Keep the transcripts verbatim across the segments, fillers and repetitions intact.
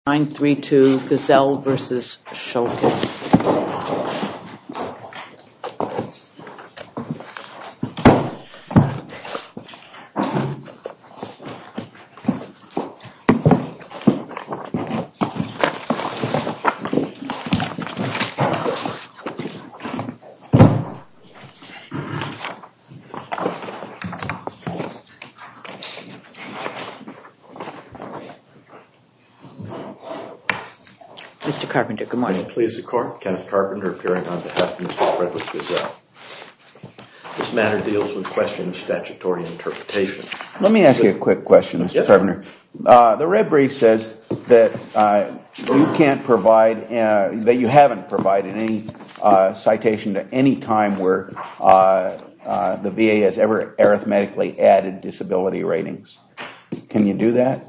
nine three two Gazelle versus Shulkin. Mister Carpenter, good morning. May it please the Court, Kenneth Carpenter appearing on behalf of Mister Frederick Gazelle. This matter deals with the question of statutory interpretation. Let me ask you a quick question, Mister Yes, Carpenter. Uh, the red brief says that uh, you can't provide, uh, that you haven't provided any uh, citation to any time where uh, uh, the V A has ever arithmetically added disability ratings. Can you do that?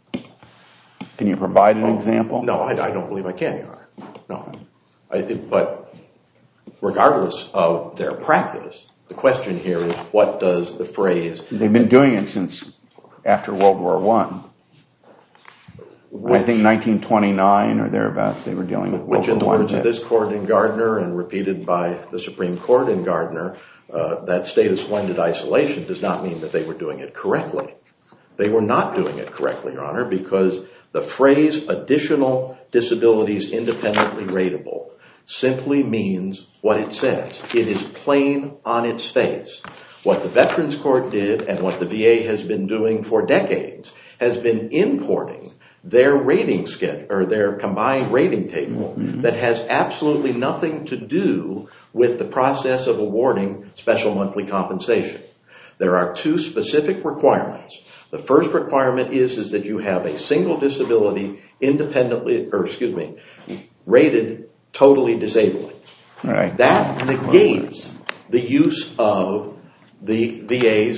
Can you provide an oh, example? No, I, I don't believe I can, Your Honor. No. I, but regardless of their practice, the question here is what does the phrase... They've been doing it since after World War One. Which, I think nineteen twenty-nine or thereabouts they were dealing with World War One. Which in the words of this Court in Gardner and repeated by the Supreme Court in Gardner, uh, that state of splendid isolation does not mean that they were doing it correctly. They were not doing it correctly, Your Honor, because the phrase additional disabilities independently rateable simply means what it says. It is plain on its face. What the Veterans Court did and what the V A has been doing for decades has been importing their rating schedule or their combined rating table mm-hmm. that has absolutely nothing to do with the process of awarding special monthly compensation. There are two specific requirements. The first requirement is, is that you have a single disability independently, or excuse me, rated totally disabling. Right. That negates the use of the V A's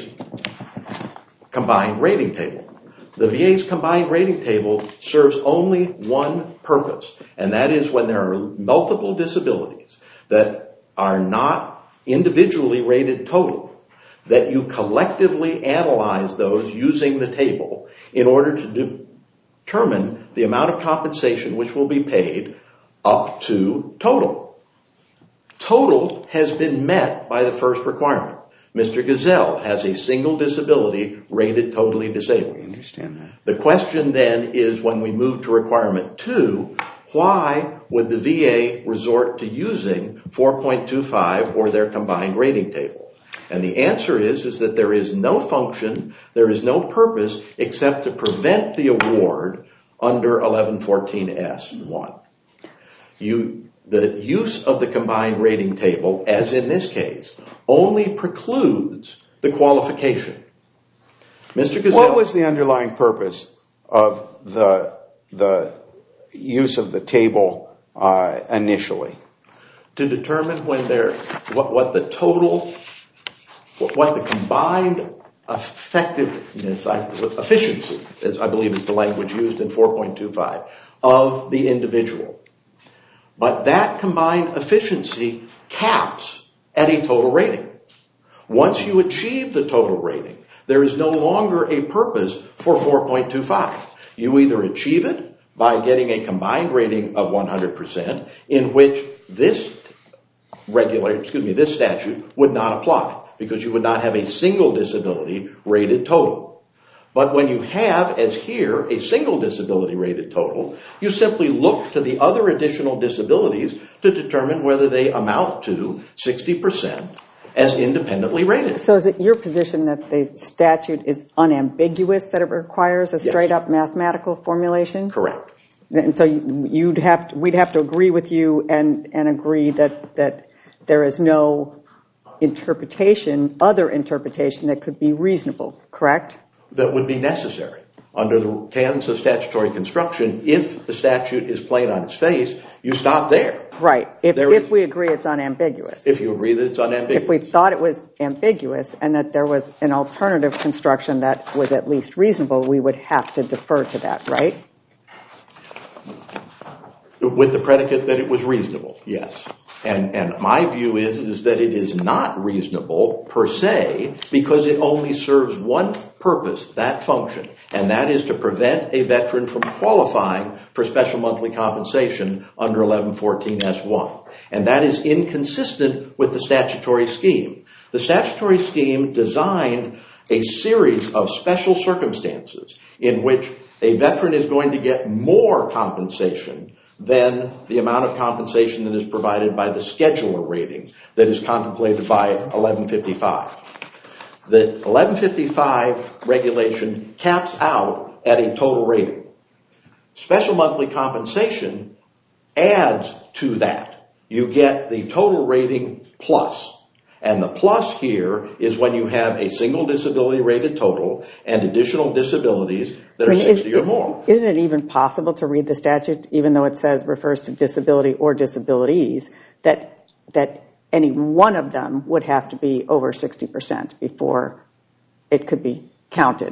combined rating table. The V A's combined rating table serves only one purpose, and that is when there are multiple disabilities that are not individually rated total, that you collectively analyze those using the table in order to de- determine the amount of compensation which will be paid up to total. Total has been met by the first requirement. Mister Gazelle has a single disability rated totally disabled. I understand that. The question then is when we move to requirement two, why would the V A resort to using four point two five or their combined rating table? And the answer is, is that there is no function, there is no purpose except to prevent the award under eleven fourteen S one. You, the use of the combined rating table, as in this case, only precludes the qualification. Mister Gazelle, what was the underlying purpose of the the use of the table uh, initially? To determine when there, what, what the total, what, what the combined effectiveness, efficiency, as I believe is the language used in four point two five, of the individual. But that combined efficiency caps at a total rating. Once you achieve the total rating, there is no longer a purpose for four point two five. You either achieve it by getting a combined rating of one hundred percent, in which this regular, excuse me, this statute would not apply, because you would not have a single disability rated total. But when you have, as here, a single disability rated total, you simply look to the other additional disabilities to determine whether they amount to sixty percent as independently rated. So is it your position that the statute is unambiguous, that it requires a straight up mathematical formulation? Correct. And so you'd have to, we'd have to agree with you and, and agree that, that there is no interpretation, other interpretation that could be reasonable, correct? That would be necessary. Under the canons of statutory construction, if the statute is plain on its face, you stop there. Right. If, there if is, we agree it's unambiguous. If you agree that it's unambiguous. If we thought it was ambiguous and that there was an alternative construction that was at least reasonable, we would have to defer to that, right? With the predicate that it was reasonable, yes. And, and my view is, is that it is not reasonable per se because it only serves one purpose, that function, and that is to prevent a veteran from qualifying for special monthly compensation under eleven fourteen S one. And that is inconsistent with the statutory scheme. The statutory scheme designed a series of special circumstances in which a veteran is going to get more compensation than the amount of compensation that is provided by the scheduler rating that is contemplated by eleven fifty-five. The eleven fifty-five regulation caps out at a total rating. Special monthly compensation adds to that. You get the total rating plus. And the plus here is when you have a single disability rated total and additional disabilities that are I mean, sixty is, or more. Isn't it even possible to read the statute, even though it says refers to disability or disabilities, that that any one of them would have to be over sixty percent before it could be counted?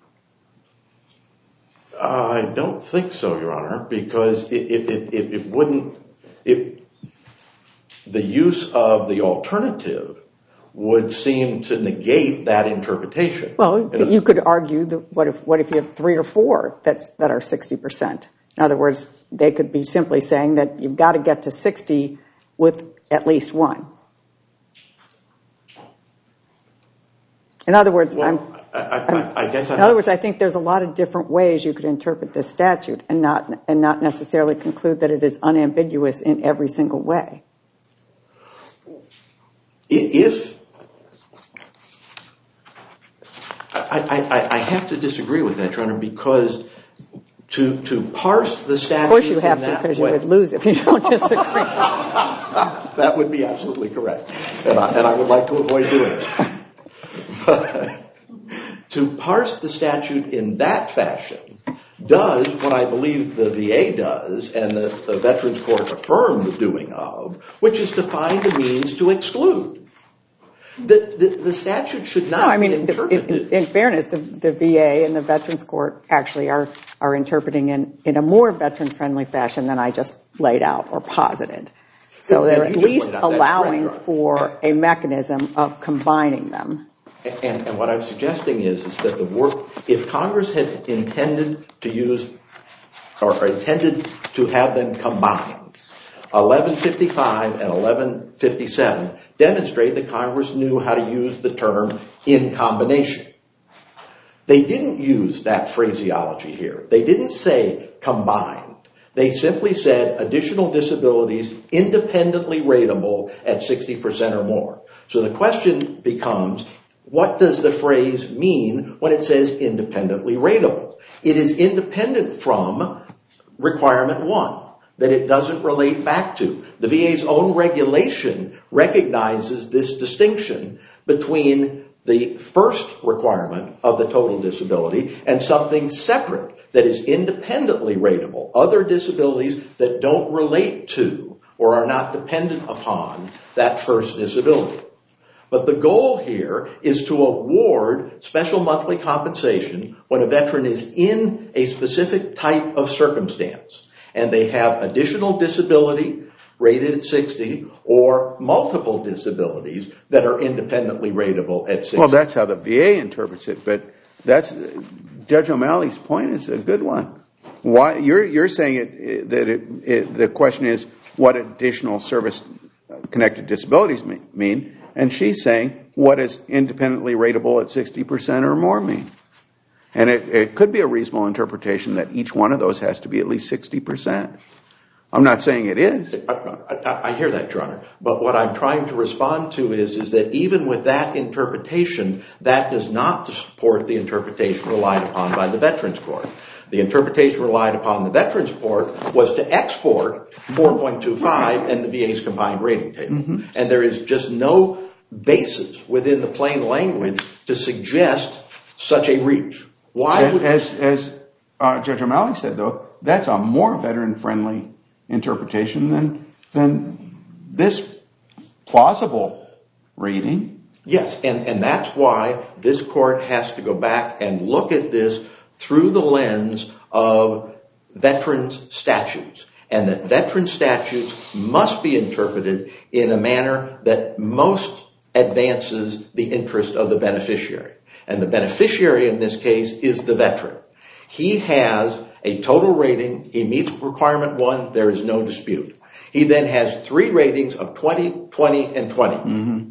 I don't think so, Your Honor, because it, it, it, it, it wouldn't... It, the use of the alternative would seem to negate that interpretation. Well, you could argue that what if what if you have three or four that's, that are sixty percent? In other words, they could be simply saying that you've got to get to sixty with at least one. In other words, well, I'm, I, I, I guess in other words, I think there's a lot of different ways you could interpret this statute and not and not necessarily conclude that it is unambiguous in every single way. If I, I, I have to disagree with that, Your Honor, because to to parse the statute, of course you have to, because you would lose if you don't disagree. That would be absolutely correct, and I, and I would like to avoid doing it. But to parse the statute in that fashion does what I believe the V A does, and the, the Veterans Court affirmed the doing of, which is to find a means to exclude. The, the, the statute should not no, I mean, be interpreted. In, in fairness, the, the V A and the Veterans Court actually are, are interpreting in, in a more veteran-friendly fashion than I just laid out or posited. So Yeah, they're at least allowing correct, for a mechanism of combining them. And, and what I'm suggesting is, is that the work, if Congress had intended to use, or, or intended to have them combined, eleven fifty-five and eleven fifty-seven demonstrate that Congress knew how to use the term in combination. They didn't use that phraseology here. They didn't say combined. They simply said additional disabilities independently rateable at sixty percent or more. So the question becomes, what does the phrase mean when it says independently rateable? It is independent from requirement one, that it doesn't relate back to. The V A's own regulation recognizes this distinction between the first requirement of the total disability and something separate that is independently rateable, other disabilities that don't relate to or are not dependent upon that first disability. But the goal here is to award special monthly compensation when a veteran is in a specific type of circumstance and they have additional disability rated at sixty or multiple disabilities that are independently rateable at sixty. Well, that's how the V A interprets it, but that's Judge O'Malley's point is a good one. Why you're you're saying it that it, it, the question is what additional service-connected disabilities mean. And she's saying, what does independently rateable at sixty percent or more mean? And it, it could be a reasonable interpretation that each one of those has to be at least sixty percent. I'm not saying it is. I, I, I hear that, Your Honor. But what I'm trying to respond to is, is that even with that interpretation, that does not support the interpretation relied upon by the Veterans Court. The interpretation relied upon the Veterans Court was to export four point two five and the V A's combined rating table. Mm-hmm. And there is just no basis within the plain language to suggest such a reach. Why as, would as, as uh, Judge O'Malley said, though, that's a more veteran-friendly interpretation than than this plausible reading. Yes, and, and that's why this court has to go back and look at this through the lens of veterans' statutes and that veteran statutes must be interpreted in a manner that most advances the interest of the beneficiary. And the beneficiary in this case is the veteran. He has a total rating. He meets requirement one. There is no dispute. He then has three ratings of twenty, twenty, and twenty. Mm-hmm.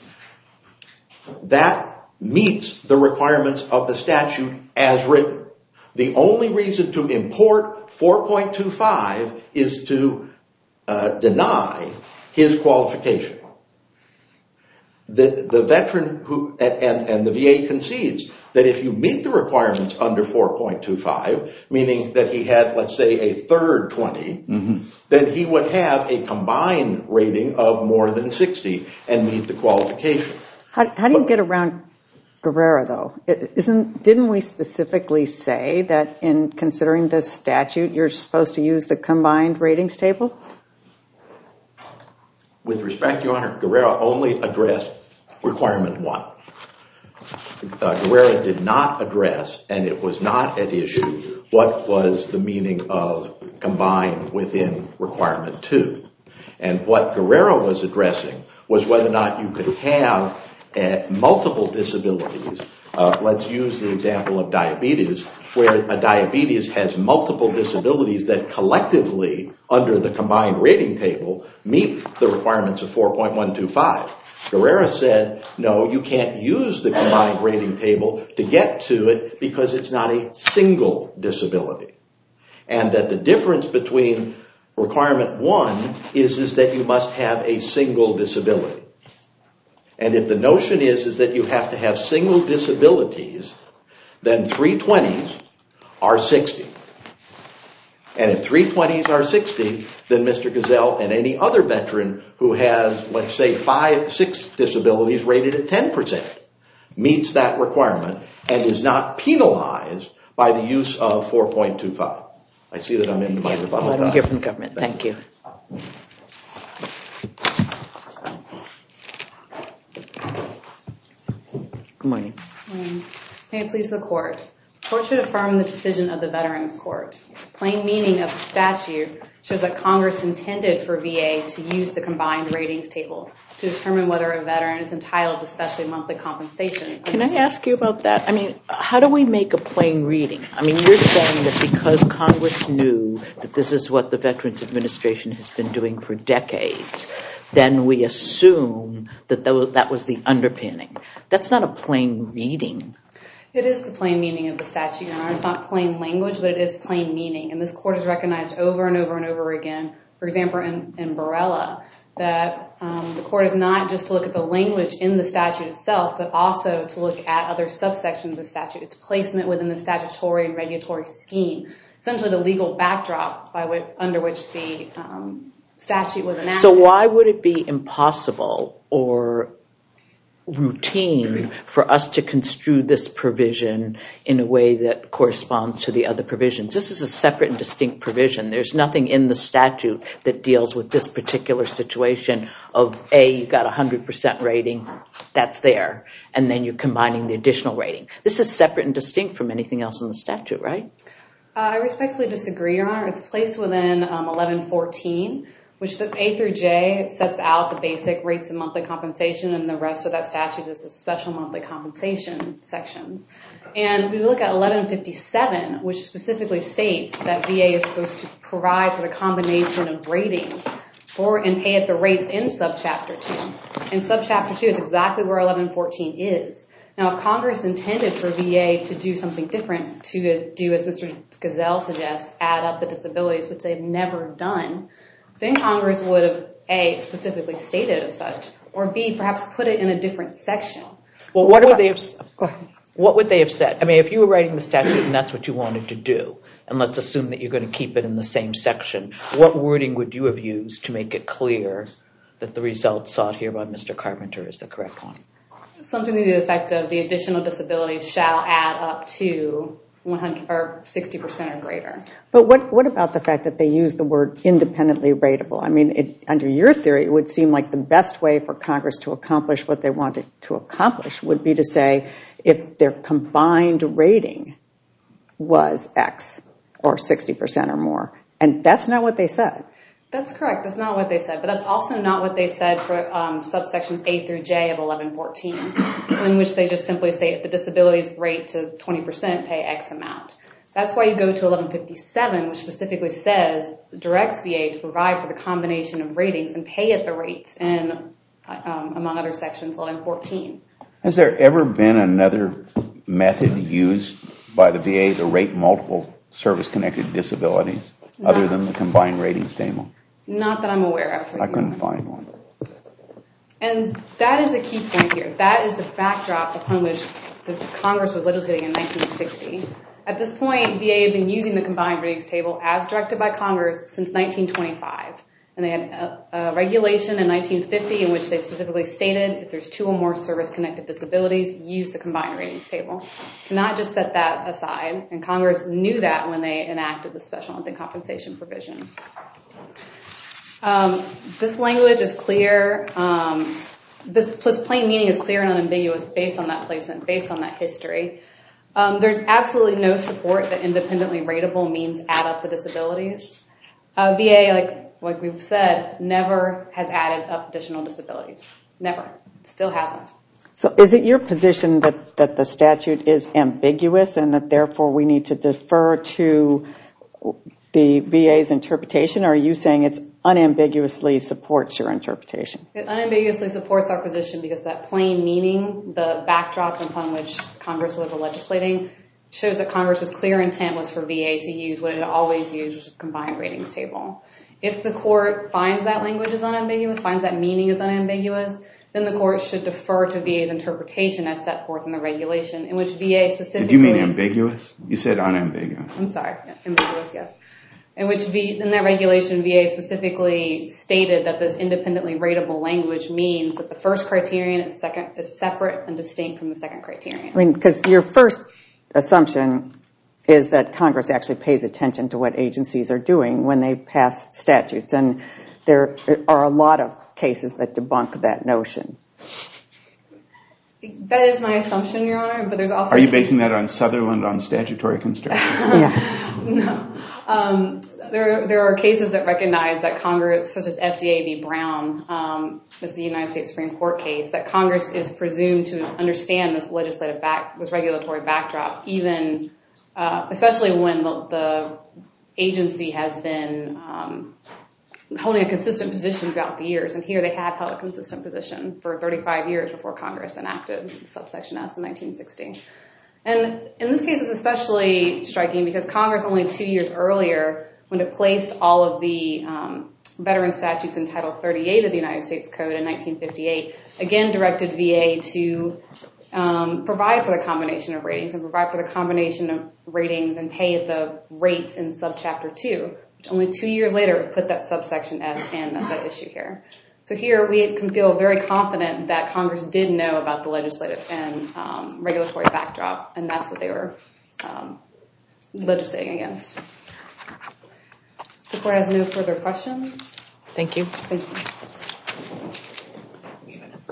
That meets the requirements of the statute as written. The only reason to import four point two five is to uh, deny his qualification. The, the veteran who, and, and, and the V A concedes that if you meet the requirements under four point two five, meaning that he had, let's say, a third twenty, mm-hmm. then he would have a combined rating of more than sixty and meet the qualification. How, how do you but, get around Guerrero, though? It, isn't, didn't we specifically say that in considering this statute, you're supposed to use the combined ratings table? With respect, Your Honor, Guerrero only addressed requirement one. Uh, Guerrero did not address, and it was not at issue, what was the meaning of combined within requirement two. And what Guerrero was addressing was whether or not you could have uh, multiple disabilities. Uh, let's use the example of diabetes, where a diabetes has multiple disabilities that collectively, under the combined rating table, meet the requirements of four point one two five. Guerrero said, no, you can't use the combined rating table to get to it because it's not a single disability. And that the difference between requirement one is, is that you must have a single disability. And if the notion is, is that you have to have single disabilities, then three twenties are sixty. And if three twenties are sixty, then Mister Gazelle and any other veteran who has, let's say, five, six disabilities rated at ten percent meets that requirement and is not penalized by the use of four point two five. I see that I'm in my rebuttal time. Let me hear from the government. Thank you. Good morning. Um, may it please the court. The court should affirm the decision of the Veterans Court. Plain meaning of the statute shows that Congress intended for V A to use the combined ratings table to determine whether a veteran is entitled to special monthly compensation. Can I ask you about that? I mean, how do we make a plain reading? I mean, you're saying that because Congress knew that this is what the Veterans Administration has been doing for decades, then we assume that that was the underpinning. That's not a plain reading. It is the plain meaning of the statute, Your Honor. It's not plain language, but it is plain meaning. And this court has recognized over and over and over again, for example, in, in Barella, that um, the court is not just to look at the language in the statute itself, but also to look at other subsections of the statute, its placement within the statutory and regulatory scheme, essentially the legal backdrop by which, under which the um, statute was enacted. So why would it be impossible or routine for us to construe this provision in a way that corresponds to the other provisions? This is a separate and distinct provision. There's nothing in the statute that deals with this particular situation of, A, you got a one hundred percent rating, that's there, and then you're combining the additional rating. This is separate and distinct from anything else in the statute, right? Uh, I respectfully disagree, Your Honor. It's placed within um, eleven fourteen, which the A through J sets out the basic rates of monthly compensation, and the rest of that statute is the special monthly compensation sections. And we look at eleven fifty-seven, which specifically states that V A is supposed to provide for the combination of ratings for and pay at the rates in subchapter two. And subchapter two is exactly where eleven fourteen is. Now, if Congress intended for V A to do something different, to do, as Mister Gazelle suggests, add up the disabilities, which they've never done, then Congress would have, A, specifically stated as such, or B, perhaps put it in a different section. Well, what would they have, what would they have said? I mean, if you were writing the statute and that's what you wanted to do, and let's assume that you're going to keep it in the same section, what wording would you have used to make it clear that the result sought here by Mister Carpenter is the correct one? Something to the effect of the additional disabilities shall add up to one hundred or sixty percent or greater. But what what about the fact that they use the word independently rateable? I mean, it, under your theory, it would seem like the best way for Congress to accomplish what they wanted to accomplish would be to say if their combined rating was X or sixty percent or more, And that's not what they said. That's correct. That's not what they said. But that's also not what they said for um, subsections A through J of eleven fourteen, in which they just simply say if the disabilities rate to twenty percent, pay X amount. That's why you go to eleven fifty-seven, which specifically says, directs V A to provide for the combination of ratings and pay at the rates in, um, among other sections, eleven fourteen. Has there ever been another method used by the V A to rate multiple service-connected disabilities Not, other than the combined ratings table? Not that I'm aware of. I couldn't find one. And that is the key point here. That is the backdrop upon which the Congress was legislating in nineteen sixty. At this point, V A had been using the combined ratings table as directed by Congress since nineteen twenty-five. And they had a, a regulation in nineteen fifty in which they specifically stated if there's two or more service-connected disabilities, use the combined ratings table. Not just set that aside. And Congress knew that when they enacted the special monthly compensation provision. Um, this language is clear. Um, this plus plain meaning is clear and unambiguous based on that placement, based on that history. Um, there's absolutely no support that independently rateable means add up the disabilities. Uh, V A, like like we've said, never has added up additional disabilities. Never. Still hasn't. So is it your position that, that the statute is ambiguous and that therefore we need to defer to the V A's interpretation, or are you saying it's unambiguously supports your interpretation? It unambiguously supports our position because that plain meaning, the backdrop upon which Congress was legislating, shows that Congress's clear intent was for V A to use what it always used, which is the combined ratings table. If the court finds that language is unambiguous, finds that meaning is unambiguous, then the court should defer to V A's interpretation as set forth in the regulation, in which V A specifically... Did you mean ambiguous? You said unambiguous. I'm sorry, ambiguous, yes. In which v, in that regulation, V A specifically stated that this independently rateable language means that the first criterion is, second, is separate and distinct from the second criterion. I mean, because your first assumption is that Congress actually pays attention to what agencies are doing when they pass statutes, and there are a lot of cases that debunk that notion. That is my assumption, Your Honor, but there's also... Are you basing that on Sutherland on statutory construction? Yeah. No. Um, there, there are cases that recognize that Congress, such as F D A v. Brown, um, this is the United States Supreme Court case, that Congress is presumed to understand this legislative back, this regulatory backdrop, even, uh, especially when the, the agency has been um, holding a consistent position throughout the years. And here they have held a consistent position for thirty-five years before Congress enacted subsection S in nineteen sixty. And in this case, it's especially striking because Congress only two years earlier, when it placed all of the um, veteran statutes in Title thirty-eight of the United States Code in nineteen fifty-eight, again directed V A to um, provide for the combination of ratings and provide for the combination of ratings and pay at the rates in subchapter two, which only two years later put that subsection S in. That's at issue here. So here we can feel very confident that Congress did know about the legislative and um, regulatory backdrop, and that's what they were um, legislating against. The court has no further questions. Thank you. Thank you.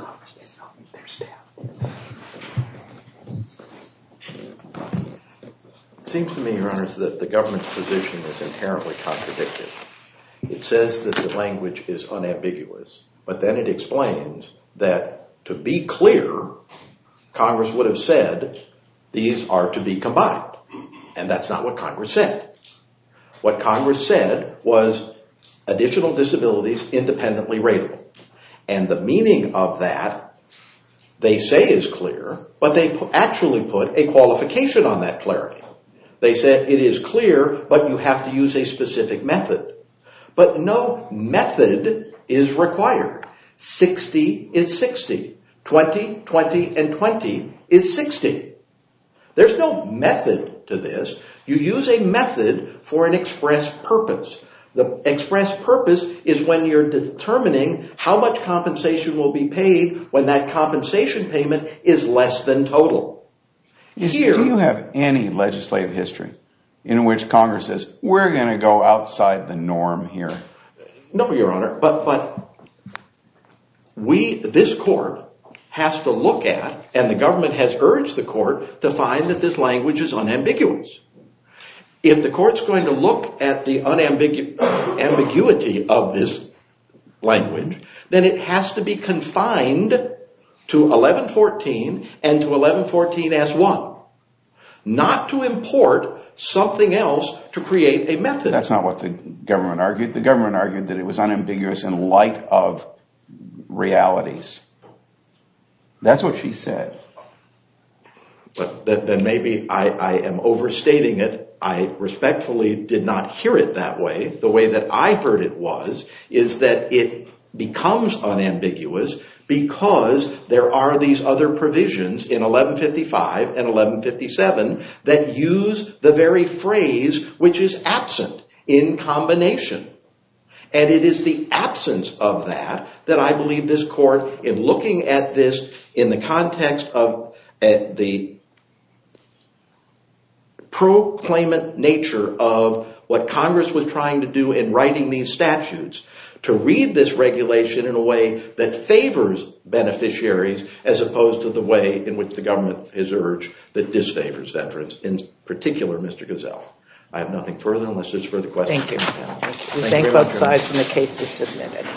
It seems to me, Your Honors, that the government's position is inherently contradictory. It says that the language is unambiguous, but then it explains that to be clear, Congress would have said these are to be combined. And that's not what Congress said. What Congress said was additional disabilities independently rateable. And the meaning of that, they say is clear, but they actually put a qualification on that clarity. They said it is clear, but you have to use a specific method. But no method is required. sixty is sixty. twenty, twenty, and twenty is sixty. There's no method to this. You use a method for an express purpose. The express purpose is when you're determining how much compensation will be paid when that compensation payment is less than total. Here, do you have any legislative history in which Congress says, we're going to go outside the norm here? No, Your Honor, but, but we, this court, has to look at, and the government has urged the court to find that this language is unambiguous. if the court's going to look at the unambigu- ambiguity of this language, then it has to be confined to eleven fourteen and to eleven fourteen S one, not to import something else to create a method. That's not what the government argued. The government argued that it was unambiguous in light of realities. That's what she said. But then maybe I, I am overstating it. I respectfully did not hear it that way. The way that I heard it was, is that it becomes unambiguous because there are these other provisions in eleven fifty-five and eleven fifty-seven that use the very phrase which is absent in combination. And it is the absence of that that I believe this court, in looking at this in the context of uh, the proclaimant nature of what Congress was trying to do in writing these statutes, to read this regulation in a way that favors beneficiaries as opposed to the way in which the government has urged that disfavors veterans, in particular Mister Gazelle. I have nothing further unless there's further questions. Thank you. We thank both sides and the case is submitted.